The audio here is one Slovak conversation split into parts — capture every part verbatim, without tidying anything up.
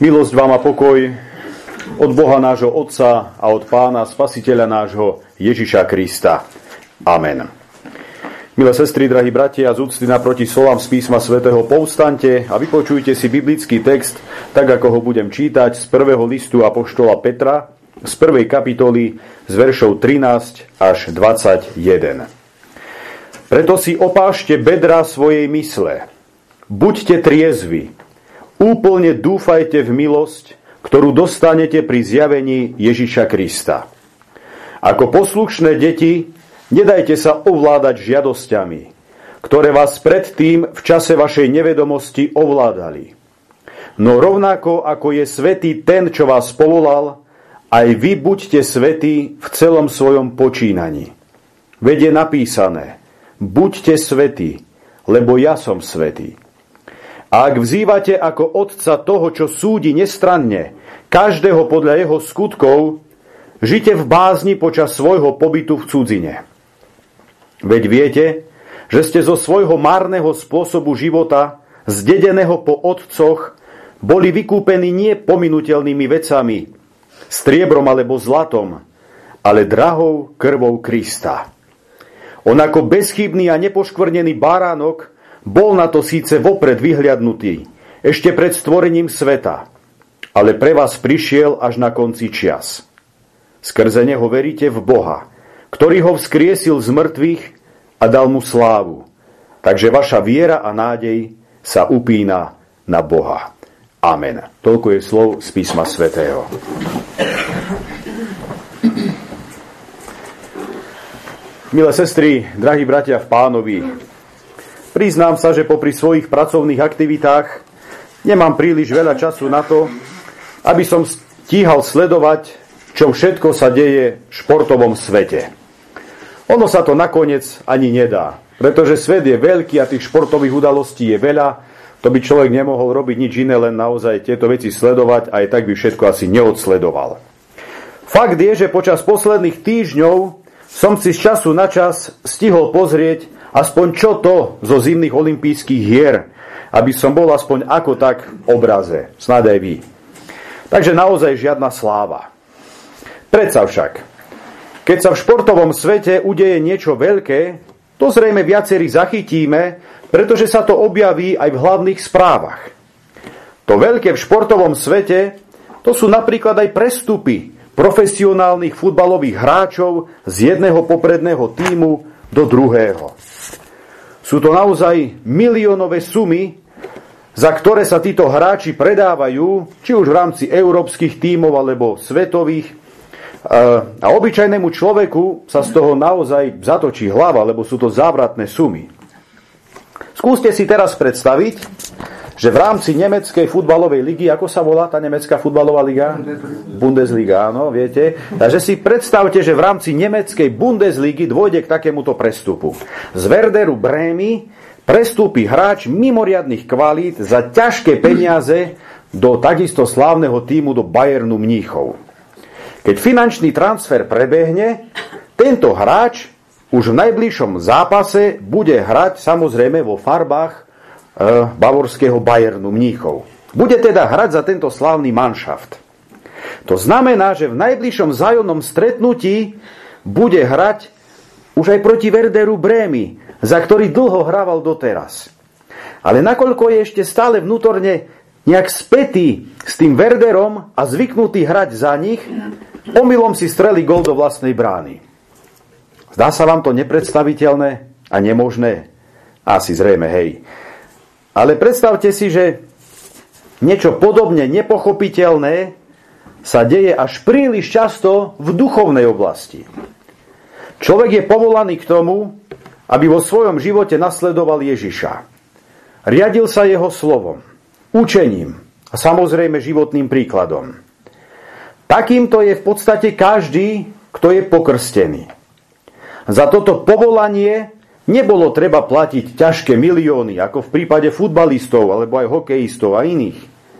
Milosť vám a pokoj od Boha nášho Otca a od Pána Spasiteľa nášho Ježiša Krista. Amen. Milé sestry, drahí bratia, z úcty naproti slovám z písma svätého povstaňte a vypočujte si biblický text, tak ako ho budem čítať z prvého listu apoštola Petra, z prvej kapitoly z veršov trinásť až dvadsaťjeden. Preto si opášte bedra svojej mysle. Buďte triezvi. Úplne dúfajte v milosť, ktorú dostanete pri zjavení Ježiša Krista. Ako poslušné deti, nedajte sa ovládať žiadosťami, ktoré vás predtým v čase vašej nevedomosti ovládali. No rovnako ako je svätý ten, čo vás povolal, aj vy buďte svätí v celom svojom počínaní. Veď je napísané, buďte svätí, lebo ja som svätý. A ak vzývate ako otca toho, čo súdi nestranne, každého podľa jeho skutkov, žite v bázni počas svojho pobytu v cudzine. Veď viete, že ste zo svojho márneho spôsobu života, zdedeného po otcoch, boli vykúpení nie pominuteľnými vecami, striebrom alebo zlatom, ale drahou krvou Krista. On ako bezchybný a nepoškvrnený baránok bol na to síce vopred vyhliadnutý, ešte pred stvorením sveta, ale pre vás prišiel až na konci čias. Skrze neho veríte v Boha, ktorý ho vzkriesil z mŕtvych a dal mu slávu. Takže vaša viera a nádej sa upína na Boha. Amen. Toľko je slov z písma svätého. Milé sestry, drahí bratia v Pánovi, priznám sa, že popri svojich pracovných aktivitách nemám príliš veľa času na to, aby som stíhal sledovať, čo všetko sa deje v športovom svete. Ono sa to nakoniec ani nedá, pretože svet je veľký a tých športových udalostí je veľa. To by človek nemohol robiť nič iné, len naozaj tieto veci sledovať, aj tak by všetko asi neodsledoval. Fakt je, že počas posledných týždňov som si z času na čas stihol pozrieť aspoň čo to zo zimných olympijských hier, aby som bol aspoň ako tak v obraze. Snáď aj vy. Takže naozaj žiadna sláva. Predsa však, keď sa v športovom svete udeje niečo veľké, to zrejme viacerí zachytíme, pretože sa to objaví aj v hlavných správach. To veľké v športovom svete, to sú napríklad aj prestupy profesionálnych futbalových hráčov z jedného popredného tímu do druhého. Sú to naozaj miliónové sumy, za ktoré sa títo hráči predávajú, či už v rámci európskych tímov alebo svetových. A obyčajnému človeku sa z toho naozaj zatočí hlava, lebo sú to závratné sumy. Skúste si teraz predstaviť, že v rámci nemeckej futbalovej ligy, ako sa volá tá nemecká futbalová liga? Bundesliga, áno, viete. Takže si predstavte, že v rámci nemeckej Bundesligy dôjde k takémuto prestupu. Z Werderu Brémy prestúpi hráč mimoriadnych kvalít za ťažké peniaze do takisto slávneho tímu do Bayernu Mníchov. Keď finančný transfer prebehne, tento hráč už v najbližšom zápase bude hrať samozrejme vo farbách bavorského Bayernu Mníchov. Bude teda hrať za tento slávny manšaft. To znamená, že v najbližšom vzájomnom stretnutí bude hrať už aj proti Werderu Brémy, za ktorý dlho hrával doteraz. Ale nakoľko je ešte stále vnútorne nejak spätý s tým Werderom a zvyknutý hrať za nich, omylom si strelí gól do vlastnej brány. Zdá sa vám to nepredstaviteľné a nemožné? Asi zrejme, hej. Ale predstavte si, že niečo podobne nepochopiteľné sa deje až príliš často v duchovnej oblasti. Človek je povolaný k tomu, aby vo svojom živote nasledoval Ježiša. Riadil sa jeho slovom, učením a samozrejme životným príkladom. Takýmto je v podstate každý, kto je pokrstený. Za toto povolanie nebolo treba platiť ťažké milióny, ako v prípade futbalistov, alebo aj hokejistov a iných.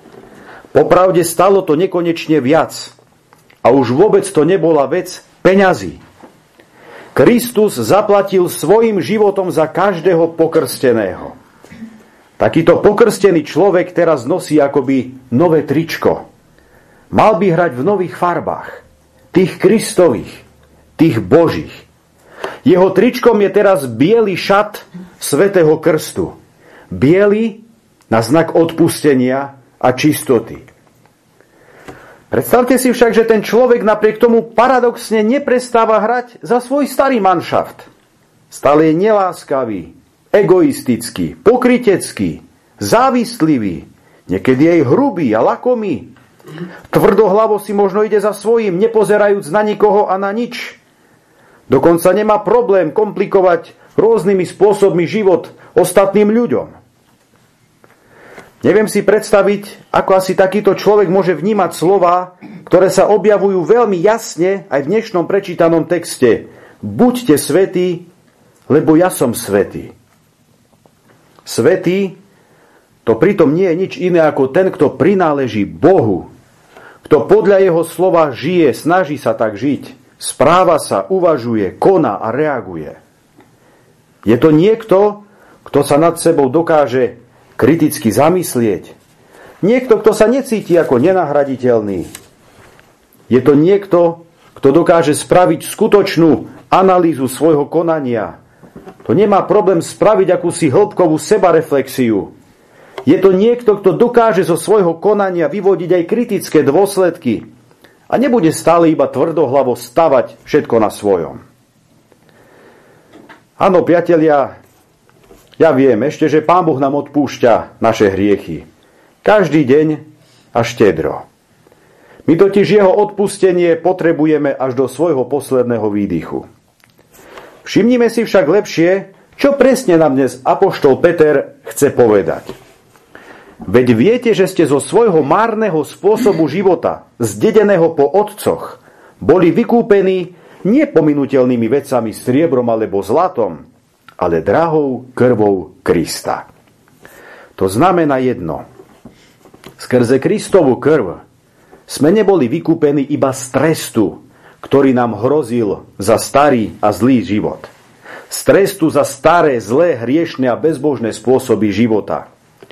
Popravde stalo to nekonečne viac. A už vôbec to nebola vec peňazí. Kristus zaplatil svojim životom za každého pokrsteného. Takýto pokrstený človek teraz nosí akoby nové tričko. Mal by hrať v nových farbách. Tých Kristových, tých Božích. Jeho tričkom je teraz biely šat svätého krstu. Biely na znak odpustenia a čistoty. Predstavte si však, že ten človek napriek tomu paradoxne neprestáva hrať za svoj starý manšaft. Stále je neláskavý, egoistický, pokrytecký, závislivý, niekedy aj hrubý a lakomý. Tvrdohlavo si možno ide za svojím, nepozerajúc na nikoho a na nič. Dokonca nemá problém komplikovať rôznymi spôsobmi život ostatným ľuďom. Neviem si predstaviť, ako asi takýto človek môže vnímať slová, ktoré sa objavujú veľmi jasne aj v dnešnom prečítanom texte. Buďte svätí, lebo ja som svätý. Svätý, to pritom nie je nič iné ako ten, kto prináleží Bohu. Kto podľa jeho slova žije, snaží sa tak žiť, správa sa, uvažuje, koná a reaguje. Je to niekto, kto sa nad sebou dokáže kriticky zamyslieť. Niekto, kto sa necíti ako nenahraditeľný. Je to niekto, kto dokáže spraviť skutočnú analýzu svojho konania. To nemá problém spraviť akúsi hĺbkovú sebareflexiu. Je to niekto, kto dokáže zo svojho konania vyvodiť aj kritické dôsledky a nebude stále iba tvrdohlavo stavať všetko na svojom. Áno, priatelia, ja viem ešte, že Pán Boh nám odpúšťa naše hriechy. Každý deň a štedro. My totiž jeho odpustenie potrebujeme až do svojho posledného výdychu. Všimnime si však lepšie, čo presne nám dnes apoštol Peter chce povedať. Veď viete, že ste zo svojho márneho spôsobu života, zdedeného po otcoch, boli vykúpení nepominuteľnými vecami, striebrom alebo zlatom, ale drahou krvou Krista. To znamená jedno. Skrze Kristovu krv sme neboli vykúpení iba z trestu, ktorý nám hrozil za starý a zlý život. Z trestu za staré, zlé, hriešne a bezbožné spôsoby života.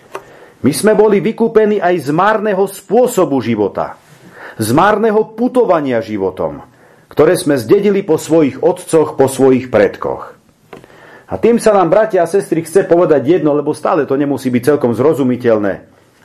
My sme boli vykúpení aj z márneho spôsobu života. Z márneho putovania životom, ktoré sme zdedili po svojich otcoch, po svojich predkoch. A tým sa nám, bratia a sestry, chce povedať jedno, lebo stále to nemusí byť celkom zrozumiteľné.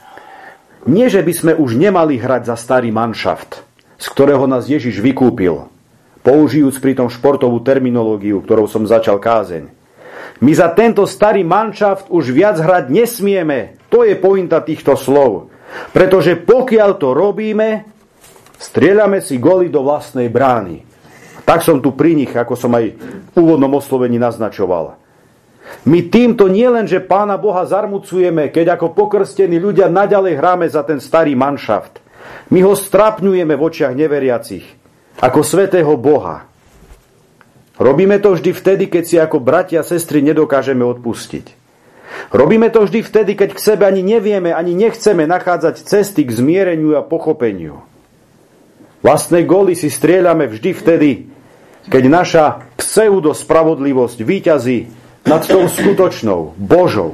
Nie, že by sme už nemali hrať za starý manšaft, z ktorého nás Ježiš vykúpil, použijúc pritom športovú terminológiu, ktorou som začal kázeň. My za tento starý manšaft už viac hrať nesmieme. To je pointa týchto slov. Pretože pokiaľ to robíme, strieľame si góly do vlastnej brány. Tak som tu pri nich, ako som aj v úvodnom oslovení naznačoval. My týmto nielen, že Pána Boha zarmucujeme, keď ako pokrstení ľudia naďalej hráme za ten starý manšaft. My ho strapňujeme v očiach neveriacich, ako svätého Boha. Robíme to vždy vtedy, keď si ako bratia a sestry nedokážeme odpustiť. Robíme to vždy vtedy, keď k sebe ani nevieme, ani nechceme nachádzať cesty k zmiereniu a pochopeniu. Vlastné góly si strieľame vždy vtedy, keď naša pseudospravodlivosť víťazí nad tou skutočnou, Božou.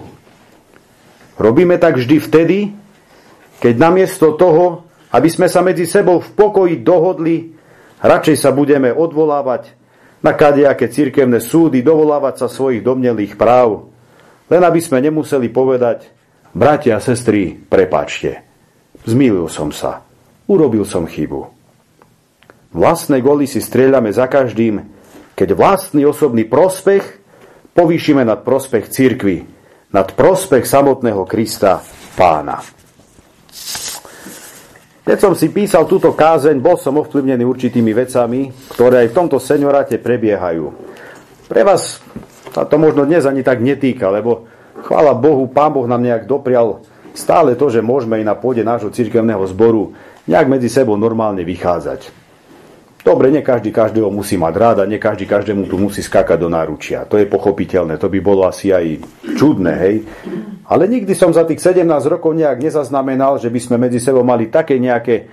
Robíme tak vždy vtedy, keď namiesto toho, aby sme sa medzi sebou v pokoji dohodli, radšej sa budeme odvolávať na kadejaké cirkevné súdy, dovolávať sa svojich domnelých práv, len aby sme nemuseli povedať: bratia a sestry, prepáčte, zmýlil som sa, urobil som chybu. Vlastné góly si strieľame za každým, keď vlastný osobný prospech povýšime nad prospech cirkvi, nad prospech samotného Krista Pána. Keď som si písal túto kázeň, bol som ovplyvnený určitými vecami, ktoré aj v tomto senioráte prebiehajú. Pre vás sa to možno dnes ani tak netýka, lebo chvála Bohu, Pán Boh nám nejak doprial stále to, že môžeme aj na pôde nášho cirkevného zboru nejak medzi sebou normálne vychádzať. Dobre, nie každý každého musí mať rád a nie každý každému tu musí skákať do náručia. To je pochopiteľné, to by bolo asi aj čudné, hej. Ale nikdy som za tých sedemnásť rokov nejak nezaznamenal, že by sme medzi sebou mali také nejaké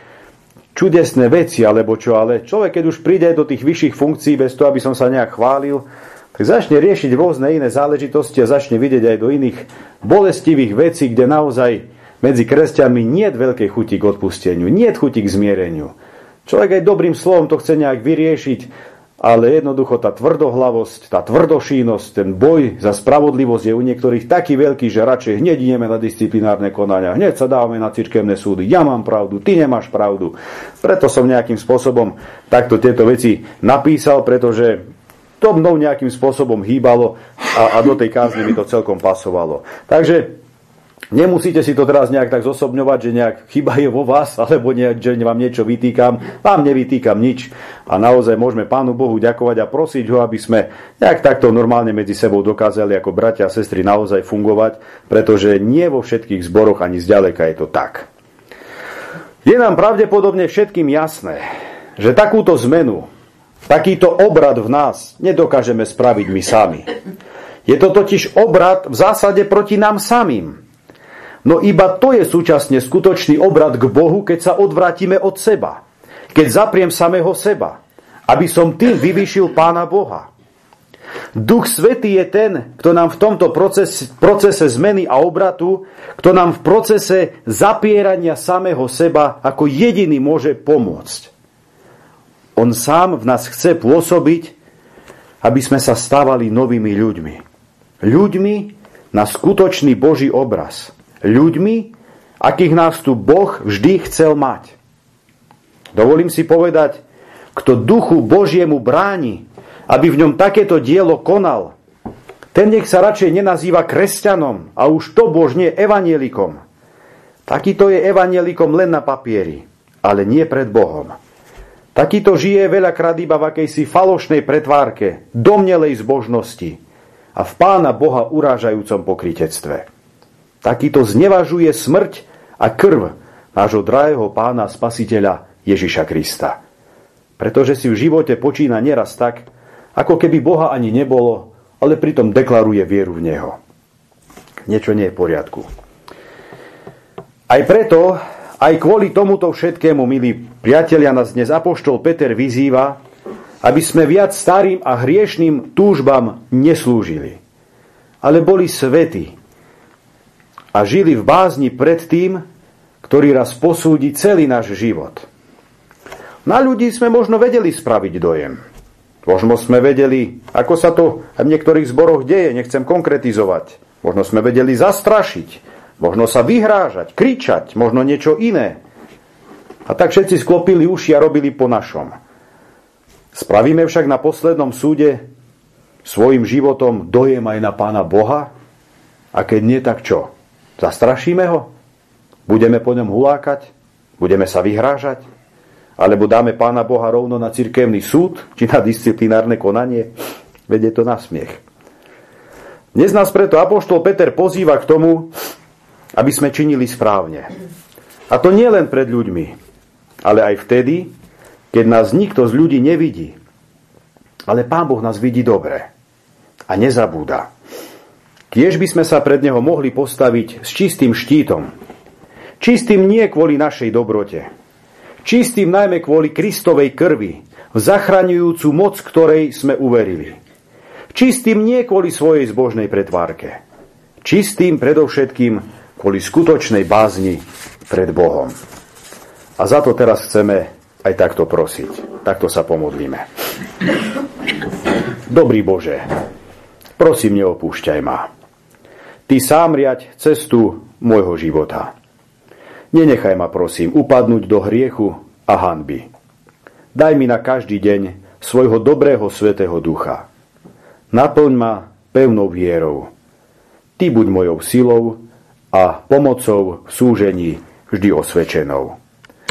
čudesné veci, alebo čo. Ale človek, keď už príde do tých vyšších funkcií, bez toho, aby som sa nejak chválil, tak začne riešiť rôzne iné záležitosti a začne vidieť aj do iných bolestivých vecí, kde naozaj medzi kresťanmi nie je veľkej chuti k odpusteniu, nie je chuti k zmiereniu. Človek aj dobrým slovom to chce nejak vyriešiť, ale jednoducho tá tvrdohlavosť, tá tvrdošínosť, ten boj za spravodlivosť je u niektorých taký veľký, že radšej hneď ideme na disciplinárne konania, hneď sa dávame na cirkevné súdy, ja mám pravdu, ty nemáš pravdu. Preto som nejakým spôsobom takto tieto veci napísal, pretože to mnou nejakým spôsobom hýbalo a, a do tej kázne mi to celkom pasovalo. Takže nemusíte si to teraz nejak tak zosobňovať, že nejak chyba je vo vás, alebo nejak, že vám niečo vytýkam. Vám nevytýkam nič a naozaj môžeme Pánu Bohu ďakovať a prosiť ho, aby sme nejak takto normálne medzi sebou dokázali ako bratia a sestry naozaj fungovať, pretože nie vo všetkých zboroch ani zďaleka je to tak. Je nám pravdepodobne všetkým jasné, že takúto zmenu, takýto obrad v nás nedokážeme spraviť my sami. Je to totiž obrad v zásade proti nám samým. No iba to je súčasne skutočný obrad k Bohu, keď sa odvrátime od seba. Keď zapriem samého seba, aby som tým vyvýšil Pána Boha. Duch Svätý je ten, kto nám v tomto procese, procese zmeny a obratu, kto nám v procese zapierania samého seba ako jediný môže pomôcť. On sám v nás chce pôsobiť, aby sme sa stávali novými ľuďmi. Ľuďmi na skutočný Boží obraz. Ľuďmi, akých nás tu Boh vždy chcel mať. Dovolím si povedať, kto duchu Božiemu bráni, aby v ňom takéto dielo konal, ten nech sa radšej nenazýva kresťanom a už to božne evanielikom. Takýto je evanielikom len na papieri, ale nie pred Bohom. Takýto žije veľakrát iba v akejsi falošnej pretvárke, domnelej zbožnosti a v Pána Boha urážajúcom pokrytectve. Takýto znevažuje smrť a krv nášho drahého Pána Spasiteľa Ježiša Krista. Pretože si v živote počína neraz tak, ako keby Boha ani nebolo, ale pritom deklaruje vieru v Neho. Niečo nie je v poriadku. Aj preto, aj kvôli tomuto všetkému, milí priatelia, nás dnes apoštol Peter vyzýva, aby sme viac starým a hriešným túžbám neslúžili, ale boli svätí a žili v bázni pred tým, ktorý raz posúdi celý náš život. Na ľudí sme možno vedeli spraviť dojem. Možno sme vedeli, ako sa to aj v niektorých zboroch deje, nechcem konkretizovať. Možno sme vedeli zastrašiť, možno sa vyhrážať, kričať, možno niečo iné. A tak všetci sklopili uši a robili po našom. Spravíme však na poslednom súde svojim životom dojem aj na Pána Boha? A keď nie, tak čo? Zastrašíme ho? Budeme po ňom hulákať? Budeme sa vyhrážať? Alebo dáme Pána Boha rovno na cirkevný súd? Či na disciplinárne konanie? Veď je to na smiech. Dnes nás preto apoštol Peter pozýva k tomu, aby sme činili správne. A to nie len pred ľuďmi, ale aj vtedy, keď nás nikto z ľudí nevidí. Ale Pán Boh nás vidí dobre a nezabúda. Kiež by sme sa pred Neho mohli postaviť s čistým štítom. Čistým nie kvôli našej dobrote. Čistým najmä kvôli Kristovej krvi, v zachraňujúcu moc, ktorej sme uverili. Čistým nie kvôli svojej zbožnej pretvárke. Čistým predovšetkým kvôli skutočnej bázni pred Bohom. A za to teraz chceme aj takto prosiť. Takto sa pomodlíme. Dobrý Bože, prosím, neopúšťaj ma. Ty sám riaď cestu môjho života. Nenechaj ma, prosím, upadnúť do hriechu a hanby. Daj mi na každý deň svojho dobrého svätého ducha. Naplň ma pevnou vierou. Ty buď mojou silou a pomocou v súžení vždy osvedčenou.